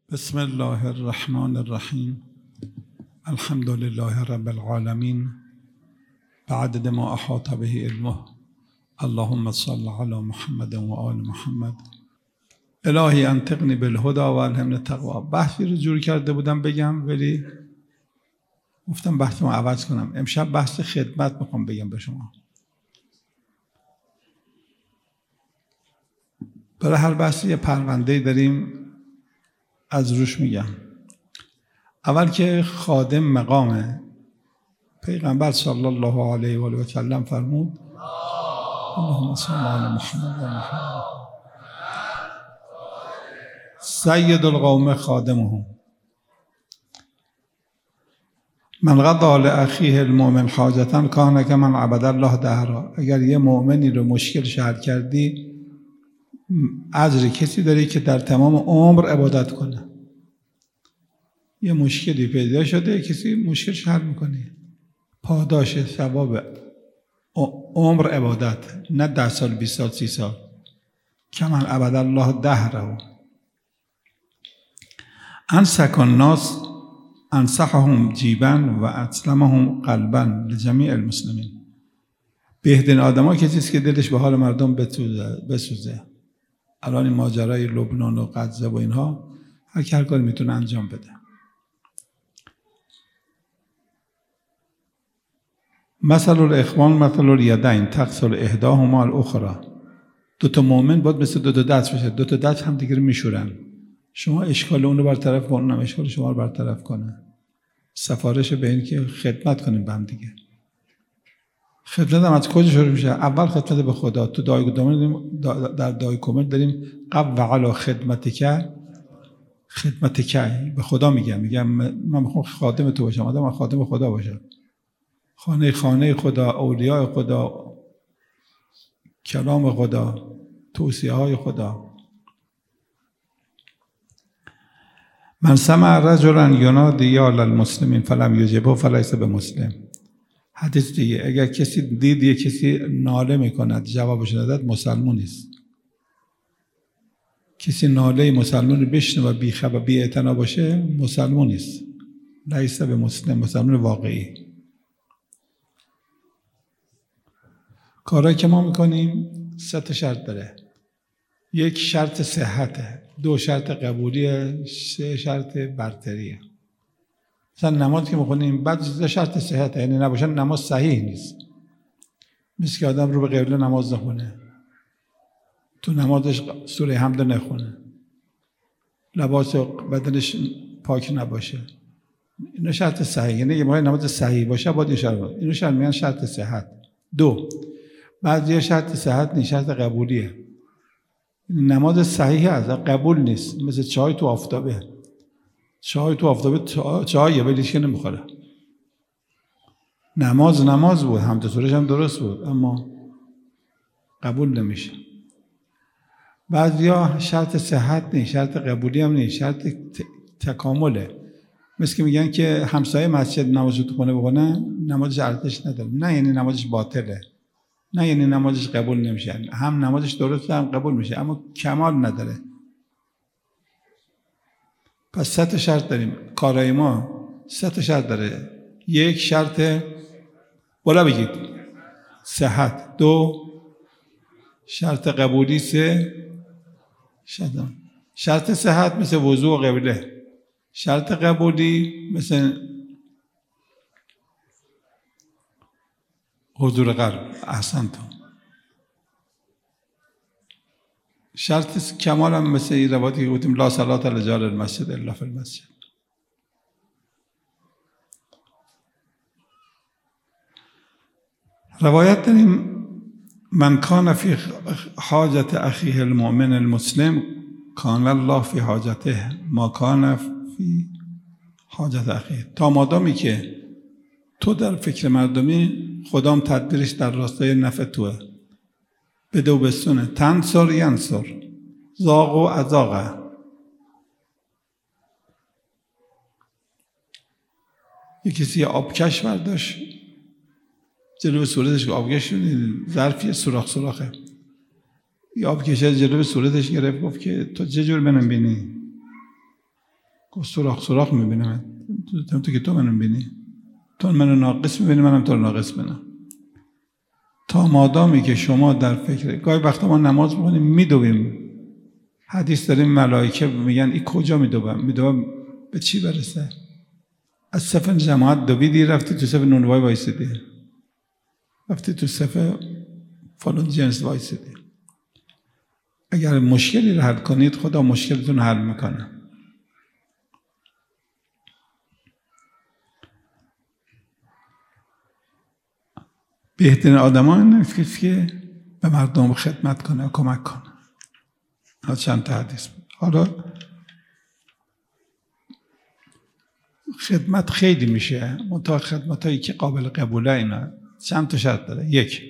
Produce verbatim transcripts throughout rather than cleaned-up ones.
بسم الله الرحمن الرحیم. الحمد لله رب العالمین بعدد ما احاط به علمه. اللهم صل علی محمد و آل محمد. الهی انطقنی بالهدی و الهمنی التقوی. بحثی رو جور کرده بودم بگم ولی گفتم بحثمو عوض کنم. امشب بحث خدمت میخوام بگم به شما. برای هر بحثی یه پرونده‌ای داریم از روش میگم. اول که خادم مقامه. پیغمبر صلی الله علیه و آله و سلم فرمود اللهم صل علی محمد و محمد سید القوم خادمهم من قضا لاخیه المؤمن حاجة کان کمن عبد الله دهرا. اگر یه مؤمنی رو مشکل حل کردی اجر کسی داری که در تمام عمر عبادت کنه. یه مشکلی پیدا شده کسی مشکلش حل میکنه، پاداش ثواب عمر عبادت، نه ده سال بیست سال سی سال. کمن عبد الله دهره. انسک الناس انصحهم جیبا و اسلمهم قلبا لجمیع المسلمین. بهترین آدم ها کسی است که دلش به حال مردم بسوزه. الان این ماجرای لبنان و غزه و اینها هر کی هر کاری میتونه انجام بده. مثل الاخوان مثل الیدین تغسل احداهما الاخری. دو تا مؤمن باید مثل دو تا دست بشه. دو تا دست هم دیگه رو میشورن. شما اشکال اون رو برطرف کن، اونم اشکال شما رو برطرف کنه. سفارش به این که خدمت کنیم به هم دیگه. خدمت هم از کجا شروع میشه؟ اول خدمت به خدا. تو دعای داریم در دعای کمل داریم قو علی خدمتک خدمتک. به خدا میگم میگم من میخوام خادم تو باشم. آدم من خادم خدا باشم. خانه خانه خدا، اولیاء خدا، کلام خدا، توصیه های خدا. من سمع رجلا ینادی یا للمسلمین فلم یجبه فلیس بمسلم. حدیث دیگه اگر کسی دید یه کسی ناله میکند جوابش نداد مسلمان نیست. کسی ناله مسلمان بشنه و بی خبر بی اعتنا باشه مسلمان نیست. لیس بمسلم، مسلمان واقعی. کارهایی که ما میکنیم سه تا شرط داره. یک شرط صحته، دو شرط قبولیه، سه شرط برتریه. مثلا نماز که میخونیم بعد سه شرط صحته، یعنی نباشه نماز صحیح نیست. مثل که آدم رو به قبله نماز نخونه، تو نمازش سوره حمد نخونه، لباس بدنش پاک نباشه. اینو شرط صحیح، یعنی اگه نماز صحیح باشه باید این شرط باشه. اینو شرط میگن شرط صحت. دو بعضی شرط صحت نیست، شرط قبولیه. نماز صحیح هست قبول نیست. مثل چای تو آفتابه. چای تو آفتابه چایه ولی هیچ که نمیخوره. نماز نماز بود، حمد سوره‌ش هم درست بود اما قبول نمیشه. بعضیا شرط صحت نیست، شرط قبولی هم نیست، شرط تکامله. مثل که میگن که همسایه مسجد نماز تو خونه بخونه نمازش ارزش نداره. نه یعنی نمازش باطله، نه یعنی نمازش قبول نمیشه. هم نمازش درسته هم قبول میشه اما کمال نداره. پس سه تا شرط داریم. کارای ما سه تا شرط داره. یک شرط بالا بگید صحت، دو شرط قبولی، سه شرط شرط صحت مثل وضو و قبله، شرط قبولی مثل حضور قلب. احسنتم. شرط کمال هم مثل این روایتی که گفتیم لا صلاة لجار المسجد الا فی المسجد. روایت داریم من کان فی حاجت اخیه المؤمن المسلم کان الله فی حاجته ما کان فی حاجت اخیه. تا مادامی که تو در فکر مردمی خدام تدبیرش در راستای نفع توه. بده و بستونه. تنصر ینصر زاغ و ازاغه. یک کسی آبکش برداشت جلو صورتش، آبکش ظرفی سوراخ سوراخه، یه آبکش جلو صورتش گرفت گفت که تو چه جور منم بینی؟ گفت سوراخ سوراخ میبینم، تو تو که تو منو میبینی، تو منو ناقص میبینی، منم تو رو ناقص بینم. تا مادامی که شما در فکر، گاهی وقتا ما نماز میخونیم میدویم، حدیث داریم ملائکه میگن این کجا میدوم؟ میدوم به چی برسه؟ از صف جماعت دویدی رفتی تو صف نونوای وایسیدی، رفتی تو صف فلان جنس وایسیدی. اگر مشکلی رو حل کنید خدا مشکلتون رو حل میکنه. بهترین آدم ها این که به مردم خدمت کنه و کمک کنه. حالا چند تا حدیث بود. حالا خدمت خیلی میشه، منتها خدمت هایی که قابل قبوله اینا چند تا شرط داره. یک،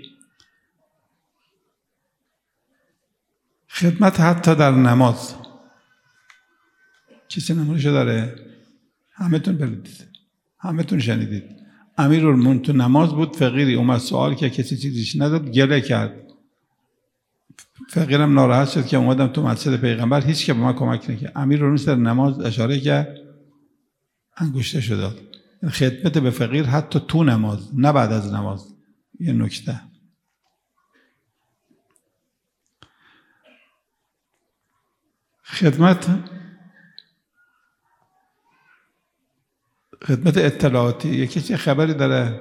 خدمت حتی در نماز. کسی نمونشو داره؟ همه تون بلدید، همه تون شنیدید. امیرالمومنین تو نماز بود، فقیری اومد سوال که کسی چیزیش نداد، گله کرد. فقیرم ناراحت شد که اومدم تو مسجد پیغمبر، هیچ که به من کمک نکرد. امیرالمومنین در نماز اشاره کرد، انگشتشو داد. خدمت به فقیر حتی تو نماز، نه بعد از نماز. یه نکته. خدمت خدمت اطلاعاتی. یکی چه خبری داره؟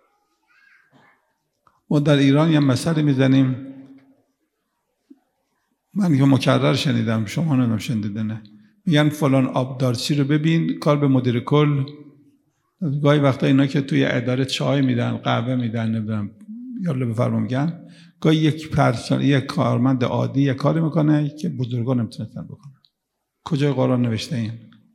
ما در ایران یه مسئله میزنیم، من که مکرر شنیدم، شما نمیدونم شنیده نه، میگن فلان آبدارچی رو ببین، کار به مدیر کل. گاهی وقتا اینا که توی اداره چای میدن، قهوه میدن، نمیدونم یالا بفرما میگن، گاهی یک پرسنل، یک کارمند عادی یک کاری میکنه که بزرگان نمیتونن بکنن. کجای قرآن نوشته این؟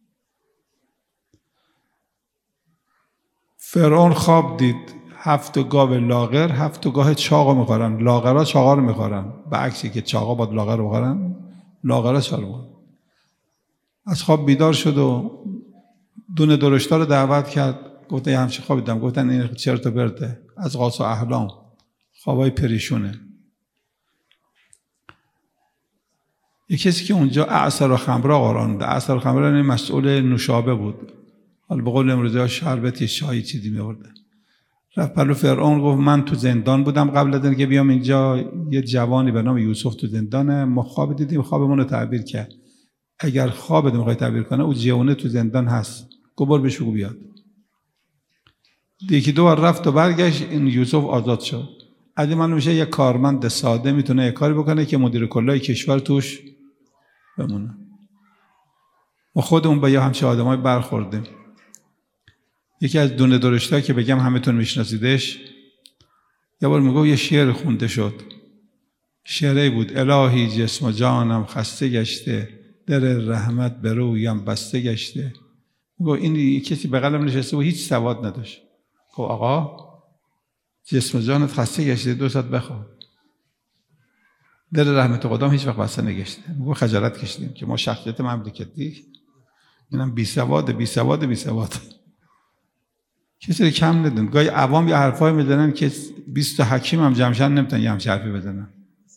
فرعون خواب دید هفت گاو لاغر هفت گاه چاقو میخورن، لاغرها چاقا رو میخورن، به عکسی که چاقا باید لاغر رو بخورن، لاغرها چاقا رو میخورن. از خواب بیدار شد و دونه درشتا رو دعوت کرد، گفت یه همچین خوابی دیدم. گفتن این چرت و پرته، از قاص و احلام، خوابای پریشونه. یه کسی که اونجا اعصر و خمره قرآن ده، اعصر و خمره مسئول نوشابه بود، حالا به قول امروزی ها شربتی شایی چیزی میورده. رفت پلو فرعون گفت من تو زندان بودم قبل از اینکه بیام اینجا، یه جوانی به نام یوسف تو زندانه، ما خواب دیدیم، خوابمون رو تعبیر کرد. اگر خوابت میخوای تعبیر کنه، او جوونه تو زندان هست، گبر بهش بگو بیاد. یکی دو بار رفت و برگشت، این یوسف آزاد شد. از این معلوم میشه یک کارمند ساده میتونه یک کاری بکنه که مدیر کلای کشور توش بمونه. ما خودمون با یه همچه آدمای برخوردیم. یکی از دونه درشتا که بگم همتون میشناسیدش، یه بار میگو یه شعر خونده شد. شعری بود: الهی جسم و جانم خسته گشته، در رحمت به رویم بسته گشته. میگو این کسی بغلم نشسته و هیچ سواد نداشت. گفت آقا جسم و جانت خسته گشته، دو ساعت بخواب. در رحمت خدا هیچ وقت بسته نگشته. میگو خجالت کشیدیم که ما شخصیت مملکتی، اینم بی سواد بی سواد بی سواد. کسی رو کم ندون. گاهی عوام یه حرفای میزنن که بیست حکیم هم جمشن نمیتونن یه همچه حرفی بزنن.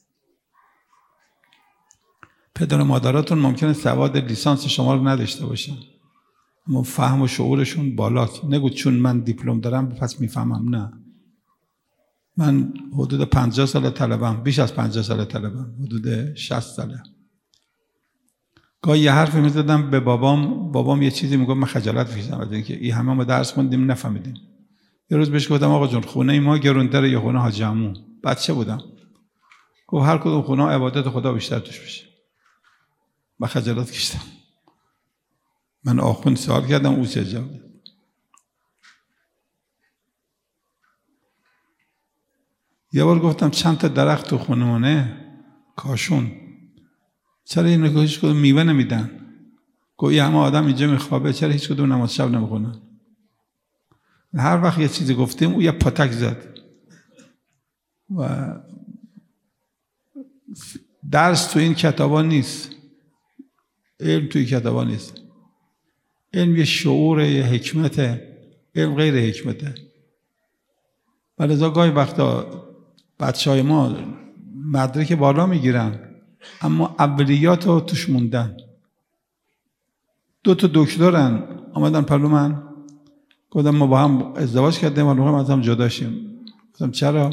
پدر و مادراتون ممکنه سواد لیسانس شما رو نداشته باشن، اما فهم و شعورشون بالاست. نگو چون من دیپلم دارم پس میفهمم. نه، من حدود پنجاه سال طلبم، بیش از پنجاه سال طلبم، حدود شصت ساله. گاهی یه حرفی میزدم به بابام، بابام یه چیزی میگفت، من خجالت میکشیدم از اینکه این همه ما درس خوندیم نفهمیدیم. یه روز بهش گفتم آقا جون خونه ما گرونتر یا خونه حاج عمو؟ بچه بودم. گفت هر کدوم خونه عبادت خدا بیشتر توش بشه. من خجالت کشیدم. من آخوند سوال کردم، او چه جواب داد. یه بار گفتم چند تا درخت تو خونمونه کاشون، چرا اینو که هیچ کدوم میوه نمیدن؟ گویی همه آدم اینجا میخوابه، چرا هیچ کدوم نماز شب نمیخونن؟ هر وقت یه چیزی گفتیم او یه پاتک زد. و درس تو این کتابا نیست، علم توی کتابا نیست. علم یه شعور، یه حکمته. علم غیر حکمته. ولذا گاهی وقتا بچه های ما مدرک بالا میگیرن اما اولیات رو توش موندن. دو تا دکترن آمدن پلو من، گفتم ما با هم ازدواج کردیم و ما از هم جدا شیم. گفتم چرا؟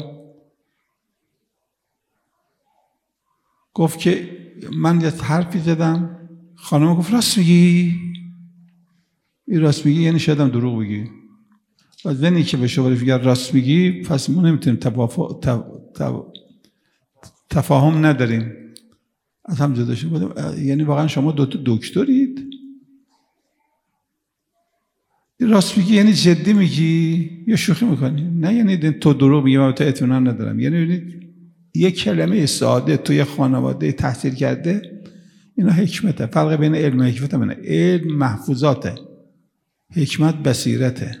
گفت که من یه حرفی زدم، خانم گفت راست میگی؟ این راست میگی یعنی شاید هم دروغ بگی. و زنی که به شما بگه راست میگی، پس ما نمیتونیم تفاهم تف... تفاهم نداریم، از هم جدا شیم. یعنی واقعا شما دو تا دکترید؟ راست میگی یعنی جدی میگی یا شوخی میکنی؟ نه یعنی تو دروغ میگی من تو اطمینان ندارم. یعنی یه کلمه ساده تو یه خانواده تحصیل کرده، اینا حکمته. فرق بین علم و حکمت منه. علم محفوظاته، حکمت بصیرته.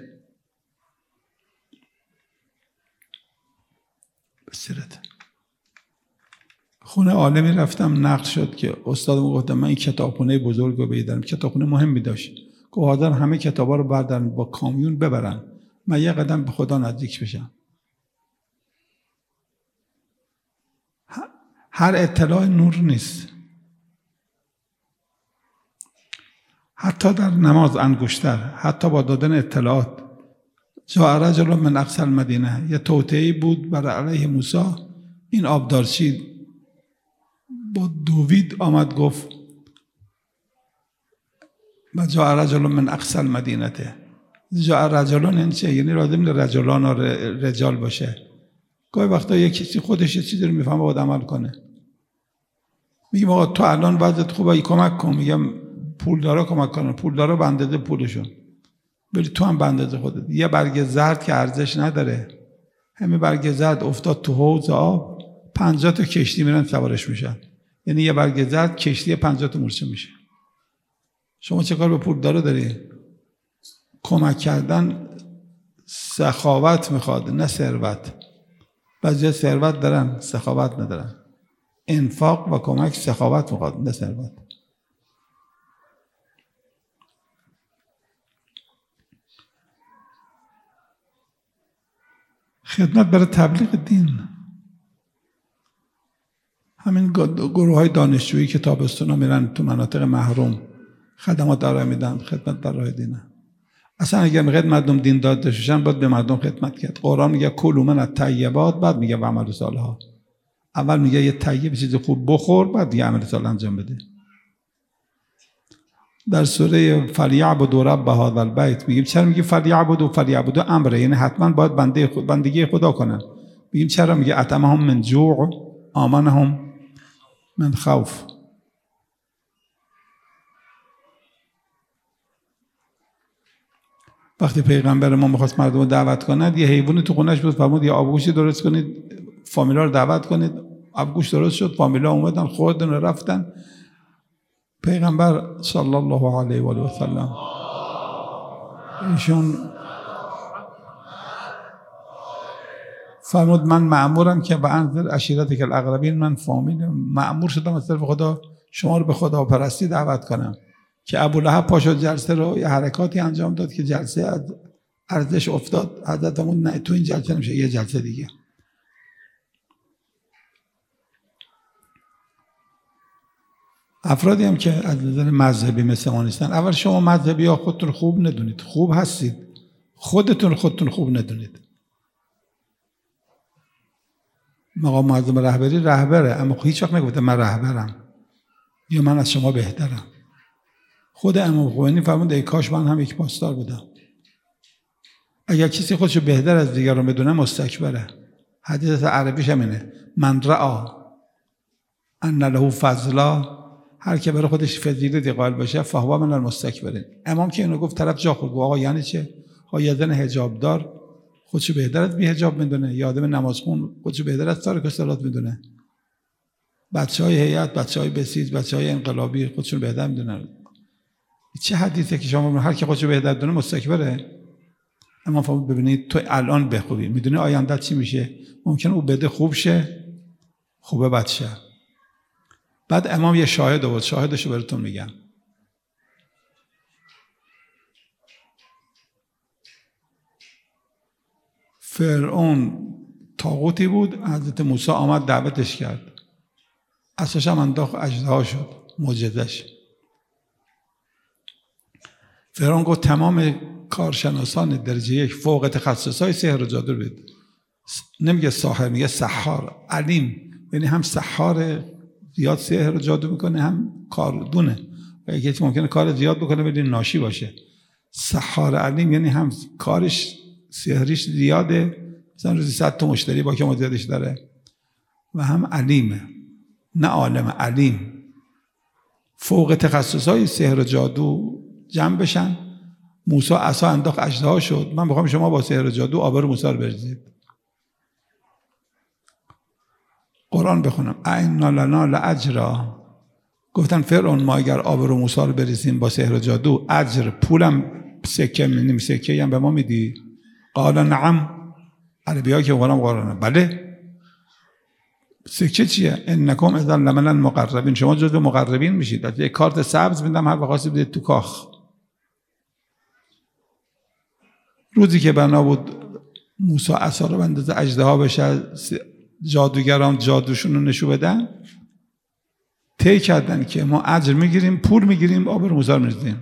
بصیرته. خونه عالمی رفتم، نقد شد که استادم گفتم من این کتابخونه بزرگ رو بیدارم، کتابخونه مهمی داشت، گفت حاضر همه کتابا رو بردارن با کامیون ببرن، من یه قدم به خدا نزدیک بشم. هر اطلاع نور نیست. حتی در نماز انگشتر، حتی با دادن اطلاعات. جاء رجل من اقصی المدینه، یه توطئه‌ای بود برای علیه موسی. این آبدارچی با دوید آمد گفت و جاء رجل من اقصی المدینه. جاء رجلان این چه؟ یعنی لازم رجلان و رجال باشه. گاهی وقتا یک کسی خودش یه چیزی رو میفهمه باید عمل کنه. میگم آقا تو الان وضعیت خوبه، کمک کن. میگم پولدارا کمک کنن، پولدارا به اندازه پولشون، ولی تو هم به اندازه خودت. یه برگ زرد که ارزش نداره، همین برگ زرد افتاد تو حوض آب، پنجاه تا کشتی میرن سوارش میشن. یعنی یه برگ زرد کشتی پنجاه تا مورچه میشه. شما چه کار به پولدارا داری؟ کمک کردن سخاوت میخواد، نه ثروت. بعضی ثروت دارن سخاوت ندارن. انفاق و کمک سخاوت میخواد، نه ثروت. خدمت برای تبلیغ دین. همین گروه های دانشجویی که تابستونا میرن تو مناطق محروم خدمات داره میدن، خدمت در راه دینه. اصلا اگر میخواد مردم دین داده شدن باید به مردم خدمت کرد. قرآن میگه کلوا من الطیبات، بعد میگه و عمل صالحات. اول میگه یه طیب چیز خوب بخور، بعد یه عمل صالح انجام بده. در سوره فلیعبدوا رب هذا البیت میگیم چرا میگه فلیعبدوا؟ فلیعبدوا امره، یعنی حتما باید بنده خود بندگی خدا کنن. میگیم چرا؟ میگه اطعمهم من جوع آمنهم من خوف. وقتی پیغمبر ما میخواست مردم رو دعوت کنند، یه حیوانی تو خونش بود، فرمود یه آبگوشی درست کنید، فامیلا رو دعوت کنید. آبگوش درست شد، فامیلا اومدن خوردن و رفتن. پیغمبر صلی الله علیه و آله و سلم ایشون فرمود من مأمورم که به انذر عشیرتک الاقربین، من فامیل مأمور شدم از طرف خدا شما رو به خدا پرستی دعوت کنم. که ابولهب پاشو جلسه رو یه حرکاتی انجام داد که جلسه از ارزش افتاد. حضرتمون نه تو این جلسه نمیشه، یه جلسه دیگه. افرادی هم که از نظر مذهبی مثل ما نیستن. اول شما مذهبی ها خودتون خوب ندونید، خوب هستید، خودتون خودتون خوب ندونید. مقام معظم رهبری رهبره، اما هیچ وقت نگفته من رهبرم یا من از شما بهترم. خود امام خمینی فرمود ای کاش من هم یک پاسدار بودم. اگر کسی خودشو بهتر از دیگران بدونه مستکبره. حدیث عربیش همینه، من رعا ان له فضلا، هر که برای خودش فضیلتی قائل باشه فهو من المستکبرین. امام که اینو گفت طرف جا خورد. آقا یعنی چه؟ آقا یه زن حجابدار خودشو بهتر از بی حجاب میدونه، یا آدم نمازخون خودشو بهتر از تارک الصلات میدونه، بچهای هیئت، بچهای بسیج، بچهای انقلابی خودشون بهتر میدونن. چه حدیثه که شما هر کی خودشو بهتر دونه مستکبره؟ اما فرمود ببینید تو الان بخوبی میدونی آینده چی میشه. ممکنه او بده خوب شه، خوبه بد شه. بعد امام یه شاهد آورد، شاهدشو براتون میگم. فرعون طاغوتی بود، حضرت موسی آمد دعوتش کرد، اساسا هم انداخت اژدها شد، معجزش. فرعون گفت تمام کارشناسان درجه یک فوق تخصصهای سحر و جادو رو بده. نمیگه ساحر، میگه سحار. علیم یعنی هم سحار زیاد سحر و جادو میکنه، هم کاردونه و یکی ممکنه کار زیاد بکنه ولی ناشی باشه. سحار علیم یعنی هم کارش سحریش زیاده، مثلا روزی صد تا مشتری با که مدیرش داره، و هم علیمه، نه عالم، علیم. فوق تخصصهای سحر و جادو جمع بشن. موسی عصا انداخت اژدها شد. من میخوام شما با سحر و جادو آبرو موسی رو بریزید. قرآن بخونم. اینا لنا لاجرا. گفتن فرعون ما اگر آبرو موسی رو بریزیم با سحر و جادو، اجر پولم سکه نیم سکه هم به ما میدی؟ قال نعم. عربی ها که قرآن قرآنه بله. سکه چیه؟ انکم اذا لمن المقربین، شما جزو مقربین میشید. یک کارت سبز میدم، هر وقت بدید تو کاخ. روزی که بنا بود موسی عصا رو بندازه اژدها بشه، جادوگران جادوشون رو نشون بدن، طی کردن که ما اجر میگیریم، پول میگیریم، آب رو موسی رو میریزیم.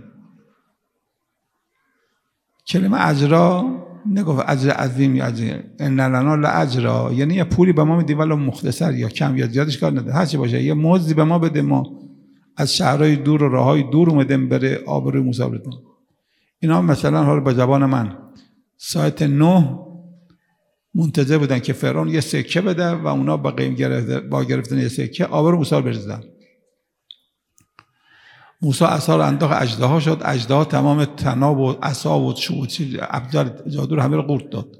کلمه اجرا نگفت اجر عظیم یا اجر، ان لنا لاجرا یعنی یه پولی به ما میدی ولو مختصر یا کم یا زیادش کار نداره، هر چی باشه یه مزدی به ما بده، ما از شهرهای دور و راههای دور اومدیم بره آب رو موسی بدیم. اینا مثلا حالا با زبان من ساعت نه منتظر بودن که فرعون یه سکه بده و اونا با قیم گرفته با گرفتن یه سکه آب رو موسی بریزن. موسی عصا رو انداخت اژدها شد. اژدها تمام طناب و عصا و چوب ابزار جادو رو همه رو قورت داد.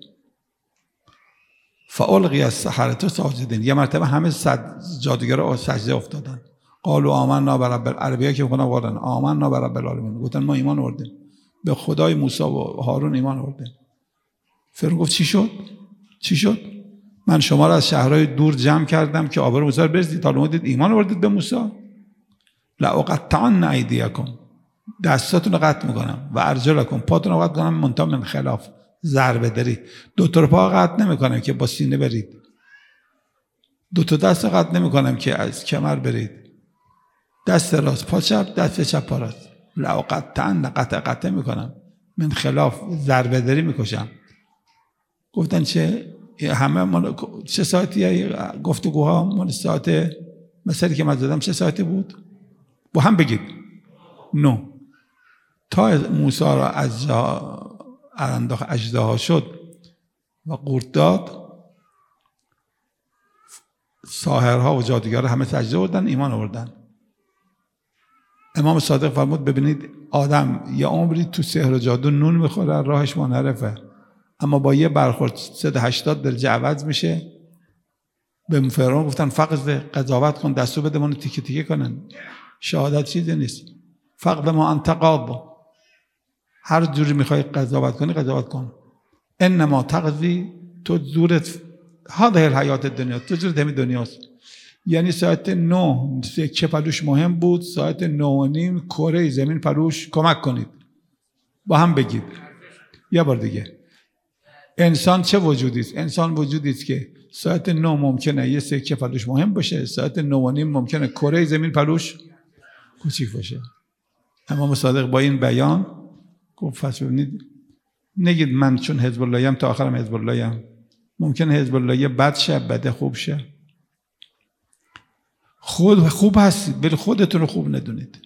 فالقی السحرة ساجدین. یه مرتبه همه صد جادوگرا سجده افتادن. قالوا آمنا برب العربی‌ها که میگن قرآن آمنا برب العالمین، گفتن ما ایمان آوردیم به خدای موسی و هارون، ایمان آوردیم. فرعون گفت چی شد؟ چی شد؟ من شما را از شهرهای دور جمع کردم که آب رو موسی رو بریزید، تا اومدید ایمان آوردید به موسی. لأقطعن ایدیکم، دستاتون رو قطع میکنم، و ارجلکم، پاتون رو قطع میکنم، منتها من خلاف، ضربه داری. دو تا پا قطع نمیکنم که با سینه برید، دو تا دست قطع نمیکنم که از کمر برید، دست راست پا چپ، دست چپ پا راست. لأقطعن، قطع قطع میکنم، من خلاف، ضربه داری میکشم. گفتن چه همه من چه ساعتی گفتگوها؟ من ساعت مثلی که من زدم چه ساعتی بود؟ با هم بگید نو. تا موسی را از انداخت اژدها شد و قورت داد، ساحرها و جادوگرها همه سجده بردن، ایمان آوردن. امام صادق فرمود ببینید آدم یه عمری تو سحر و جادو نون میخوره، راهش منحرفه، اما با یه برخورد صد و هشتاد درجه عوض میشه. به فرعون گفتن فقط قضاوت کن، دستور بده منو تیکه تیکه کنن. شهادت چیزی نیست. فقط ما انت قاض، هر جوری میخوای قضاوت کنی قضاوت کن. انما تقضی، تو زورت هذه الحیات الدنیا، تو زورت همین دنیاست. یعنی ساعت نه چه پلوش مهم بود، ساعت نه و نیم کره زمین پلوش کمک کنید. با هم بگید یه بار دیگه. انسان چه وجودی است؟ انسان وجودی است که ساعت نه ممکنه یه سکه پلوش مهم باشه، ساعت نه و نیم ممکنه کره زمین پلوش کوچیک باشه. امام صادق با این بیان گفت پس ببینید، نگید من چون حزب الله ام تا آخرم حزب الله ام. ممکنه حزب الله بد شه، بده خوب شه. خود خوب هستید ولی خودتون رو خوب ندونید.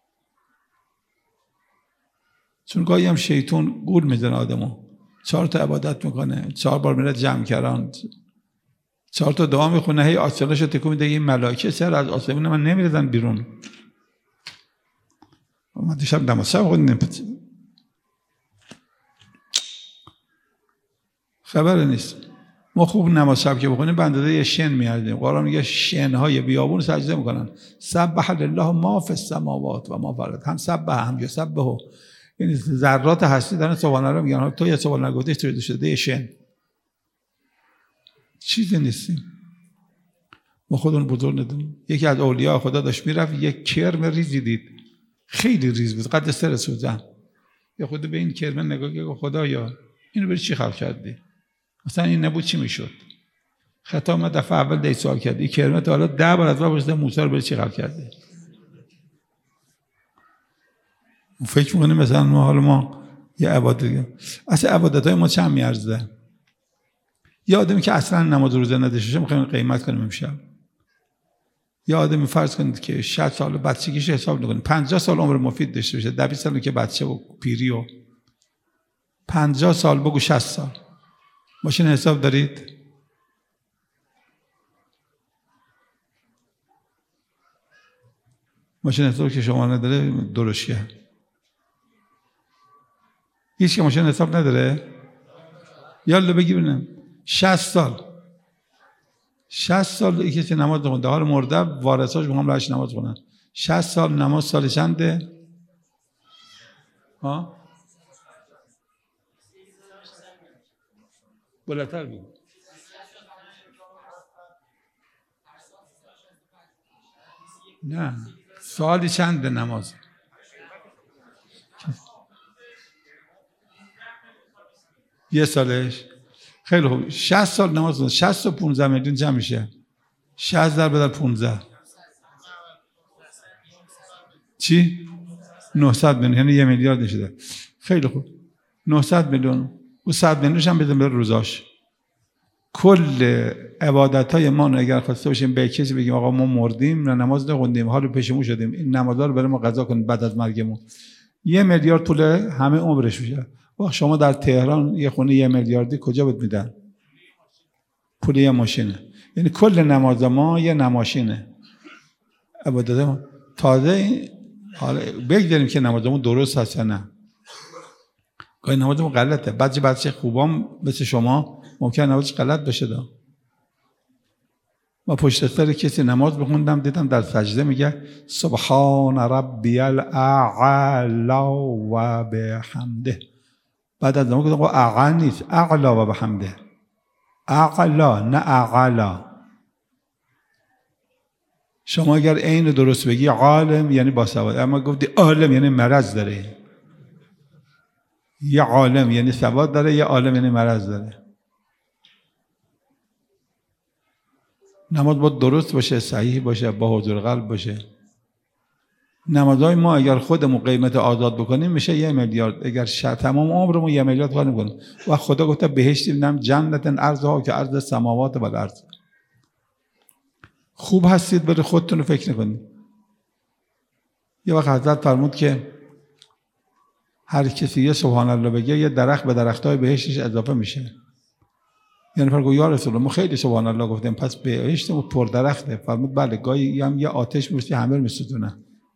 چون گاهی هم شیطان گول میزنه آدمو، چهار تا عبادت میکنه، چهار بار میره جمع کردن، چهار تا دعا میخونه، هی آسمانشو تکون میده، این ملائکه سر از آسمون من نمیریزن بیرون. ما دیشب نماز شب خوندیم، خبر نیست. ما خوب نماز شب که بخونیم به اندازه یه شن میاردیم. قرآن میگه شنهای بیابون سجده میکنن. سبح لله ما فی السماوات و ما فی الارض. هم سبح هم یسبح، یعنی ذرات هستی دارن سبحان الله میگن. تو یه سبحان الله گفتی تو شده شن، چیزی نیستیم. ما خودمون بزرگ ندونیم. یکی از اولیاء خدا داشت میرفت، یک کرم ریزی دید، خیلی ریز بود، قد سر سوزن. یا خود به این کرم نگاه کرد، خدایا اینو برای چی خلق کردی؟ مثلا این نبود چی میشد؟ خطا ما دفعه اول دی سوال کرد، این کرم تا حالا ده بار از ما پرسیده موسی رو برای چی خلق کردی؟ فکر میکنیم مثلا ما حالا ما یه عبادت، اصلا عبادت های ما چند میارزه؟ یه آدمی که اصلا نماز روزه نداشته میخوایم قیمت کنیم امشب. یه آدمی فرض کنید که شصت سال بچگیش حساب نکنید، پنجاه سال عمر مفید داشته باشه، ده بیست سال که بچه و پیری و پنجاه سال بگو شصت سال. ماشین حساب دارید؟ ماشین حساب که شما نداره درشیه. هیچ که ماشین حساب نداره؟ یالا بگی ببینم. شصت سال شصت سال یکی که نماز خونده، حال مرده وارثاش میخوام راش نماز خونن. شصت سال نماز سال چنده؟ ها؟ بلندتر بگو. نه سالی چنده نماز؟ یه سالش؟ خیلی خوب. شصت سال نماز خونده، شصت و پانزده میلیون جمع میشه. شصت ضرب در پانزده چی؟ نهصد میلیون، یعنی یه میلیارد نشده. خیلی خوب. نهصد میلیون و صد میلیونش هم بدیم به روزاش. کل عبادت های ما رو اگر خواسته باشیم به کسی بگیم آقا ما مردیم نه نماز نخوندیم، حالا پیشمون شدیم، این نمازها رو برای ما قضا کنید بعد از مرگمون، یه میلیارد پول همه عمرش میشه. وقت شما در تهران یه خونه یه میلیاردی کجا بود میدن؟ پول یه ماشینه. یعنی کل نماز ما یه نماشینه. عبادت ما تازه حالا بگذاریم که نمازمون درست هست یا نه. گاهی نمازمون غلطه. بعضی بچه خوبام مثل شما ممکن نمازش غلط بشه. دا ما پشت سر کسی نماز بخوندم دیدم در سجده میگه سبحان ربی الاعلی و بحمده. بعد از نماز گفتم اعلی نیست، اعلا و بحمده. اعلا نه اعلا. شما اگر عین درست بگی عالم یعنی باسواد، اما گفتی عالم یعنی مرض داره. یه عالم یعنی سواد داره، یه عالم یعنی مرض داره. نماز باید درست باشه، صحیح باشه، با حضور قلب باشه. نمازهای ما اگر خودمون قیمت آزاد بکنیم میشه یه میلیارد. اگر تمام عمرمون یه میلیارد کار نکنیم و خدا گفته بهشت میدم جنت ارضها که ارض السماوات و الارض. خوب هستید برای خودتون رو فکر نکنید. یه وقت حضرت فرمود که هر کسی یه سبحان الله بگه یه درخت به درختای بهشتش اضافه میشه. یعنی فرمود یا رسول الله ما خیلی سبحان الله گفتیم پس بهشتمون پر درخته. فرمود بله گاهی هم یه آتش میشه همه رو میسوزونه.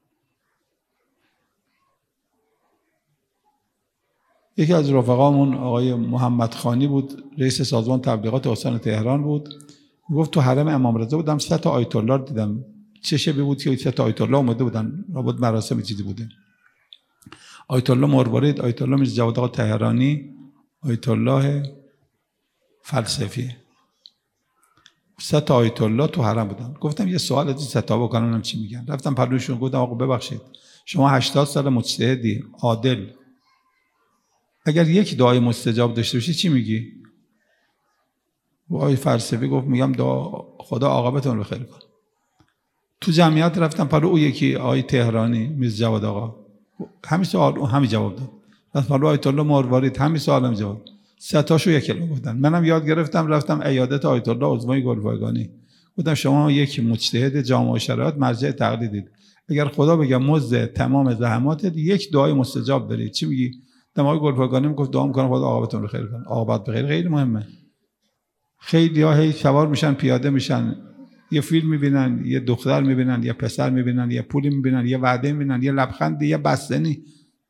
یکی از رفقامون آقای محمد خانی بود، رئیس سازمان تبلیغات استان تهران بود. گفت تو حرم امام رضا بودم سه تا آیت الله رو دیدم. چه شبی بود که سه تا آیت الله اومده بودن، رابط مراسم چیزی بوده. آیت الله مروارید، آیت الله میرزا جواد آقا طهرانی، آیت الله فلسفی. سه تا آیت الله تو حرم بودن. گفتم یه سوال از این سه تا بکنم چی میگن. رفتم پلوشون گفتم آقا ببخشید شما هشتاد سال مجتهدی عادل، اگر یک دعای مستجاب داشته باشی چی میگی؟ و آقای فلسفی گفت میگم دعا خدا عاقبتون رو خیر کن. تو جمعیت رفتم پلو او یکی آقای طهرانی میرزا جواد آقا همین سوال اون همین جواب داد. بعد پلو آیت الله مروارید همین سوال هم جواب. سه تاشو یک کلمه گفتن. منم یاد گرفتم رفتم عیادت آیت الله عظمای گلپایگانی. گفتم شما یک مجتهد جامع شرایط مرجع تقلیدید، اگر خدا بگه مزد تمام زحماتت یک دعای مستجاب دارید چی میگی؟ دمای گلپایگانی میگفت دعا میکنم خدا عاقبتون رو خیر کنه. عاقبت بخیر خیلی مهمه. خیلی ها هی سوار میشن پیاده میشن یه فیلم میبینن، یه دختر میبینن، یه پسر میبینن، یه پولی میبینن، یه وعده میبینن، یه لبخند، یه بستنی.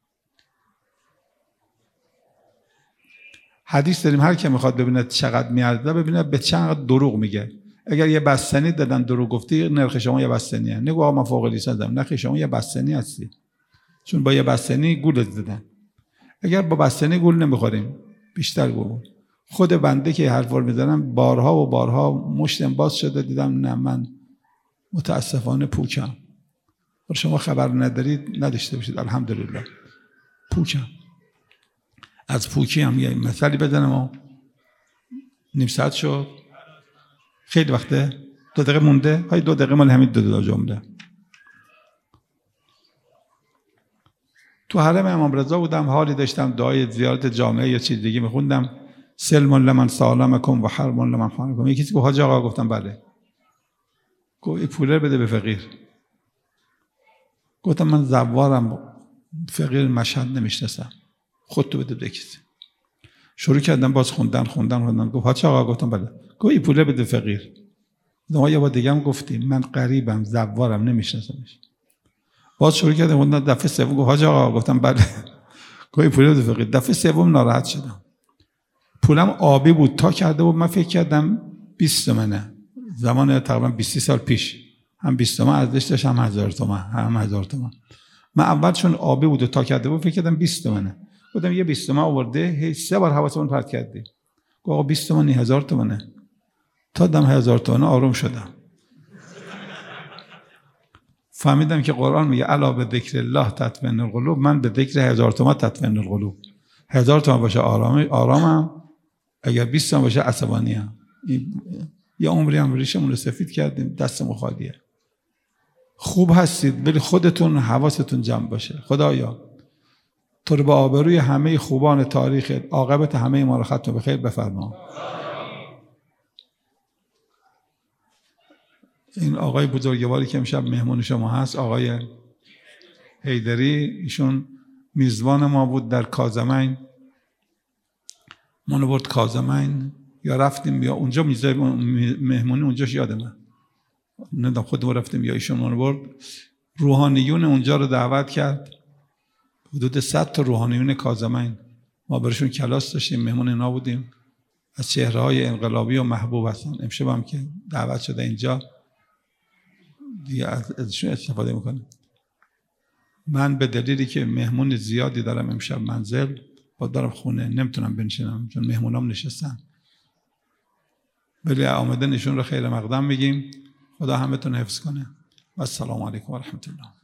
حدیث داریم هر کی میخواد ببینه چقدر میارزه ببینه به چقدر دروغ میگه. اگر یه بستنی دادن دروغ گفتی نرخ شما یه بستنیه. نگو آقا من فوق لیسانسم، نرخ شما یه بستنی هستی. چون با یه بستنی گول دادن. اگر با بستنی گول نمیخوریم بیشتر گول. خود بنده که حرف رو میزنم بارها و بارها مشتم باز شده دیدم نه من متاسفانه پوکم. شما خبر ندارید نداشته باشید الحمدلله پوکم. از پوکی هم یه مثالی بزنم و نیم ساعت شد. خیلی وقته دو دقیقه مونده. های دو دقیقه مال همین دو دو جمله. تو حرم امام رضا بودم، حالی داشتم دعای زیارت جامعه یا چیز دیگه میخوندم، سلم لمن سالمکم و حرم لمن خانکم. یکی کسی گفت حاج آقا، گفتم بله. گفت این پوله بده به فقیر. گفتم من زوارم، فقیر مشهد نمیشناسم، خودتو بده به کسی. شروع کردم باز خوندن خوندن خوندن. گفت حاج آقا، گفتم بله. گفت این پوله بده فقیر. ما یه بار دیگه هم گفتیم من غریبم، زوارم، نمیشناسمش. باز شروع کردم خوندن. دفعه سوم گفت حاج آقا، گفتم بله. گفت این پوله بده فقیر. دفعه سوم ناراحت شدم. پولم آبی بود، تا کرده بود من فکر کردم بیست تومنه. زمان تقریبا بیست سال پیش هم بیست تومن ارزش داشت، هم هزار تومن، هم هزار تومن. من اول چون آبی بود و تا کرده بود فکر کردم بیست تومنه. گفتم یه بیست تومن آورده، هی سه بار حواسمون پرت کردی. گفت آقا بیست تومن هزار تومنه. تا دم هزار تومنه آروم شدم. فهمیدم که قرآن میگه الا به ذکر الله تطمئن القلوب. من به ذکر هزار تومن تطمئن القلوب. هزار تومن باشه آرام آرامم، اگر بیست تومن باشه عصبانیم. یه عمری هم ریشمون رو سفید کردیم، دستمون خالیه. خوب هستید ولی خودتون حواستون جمع باشه. خدایا تو رو به آبروی همه خوبان تاریخ، عاقبت همه ما رو ختم بخیر بفرما. این آقای بزرگواری که امشب مهمون شما هست، آقای حیدری، ایشون میزبان ما بود در کاظمین. منو برد کاظمین، یا رفتیم یا اونجا میزه مهمونی اونجاش یادمه، ندم خودمون رفتیم یا ایشون منو برد. روحانیون اونجا رو دعوت کرد، حدود صد تا روحانیون کاظمین. ما برشون کلاس داشتیم، مهمون اینا بودیم. از چهره‌های انقلابی و محبوب هستن. امشب هم که دعوت شده اینجا دیگه ازشون استفاده میکنیم. من به دلیلی که مهمون زیادی دارم امشب منزل، با دارم خونه نمیتونم بنشینم چون مهمونام نشستن، ولی آمدنشون رو خیر مقدم میگیم. خدا همتون حفظ کنه و السلام علیکم و رحمت الله.